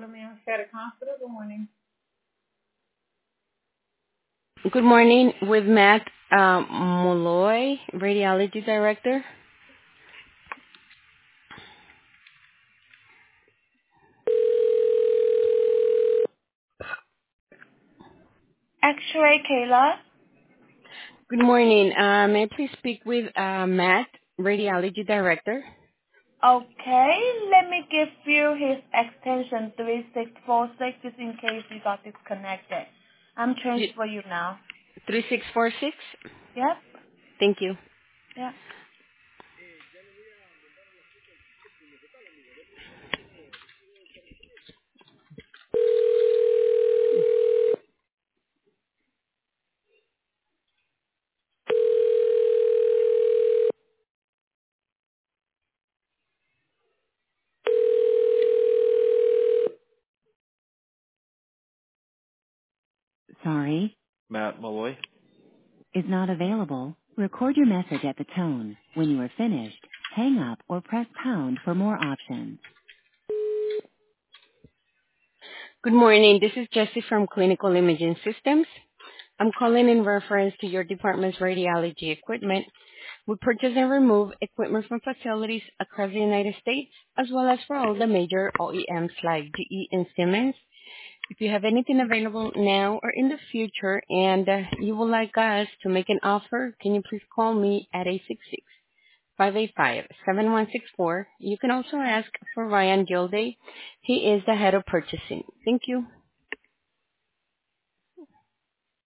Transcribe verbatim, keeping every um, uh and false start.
Aesthetic Hospital. Good morning. Good morning, with Matt um, Molloy, Radiology Director. X-ray, Kayla. Good morning. Uh, may I please speak with uh, Matt, Radiology Director? Okay, let me give you his extension three six four six just in case you got disconnected. I'm transfer you now. three six four six? Yep, Thank you. yep. Sorry, Matt Malloy. is not available. Record your message at the tone. When you are finished, hang up or press pound for more options. Good morning. This is Jessie from Clinical Imaging Systems. I'm calling in reference to your department's radiology equipment. We purchase and remove equipment from facilities across the United States, as well as for all the major O E Ms like G E and Siemens. If you have anything available now or in the future and uh, you would like us to make an offer, can you please call me at eight six six, five eight five, seven one six four. You can also ask for Ryan Gilday. He is the head of purchasing. Thank you.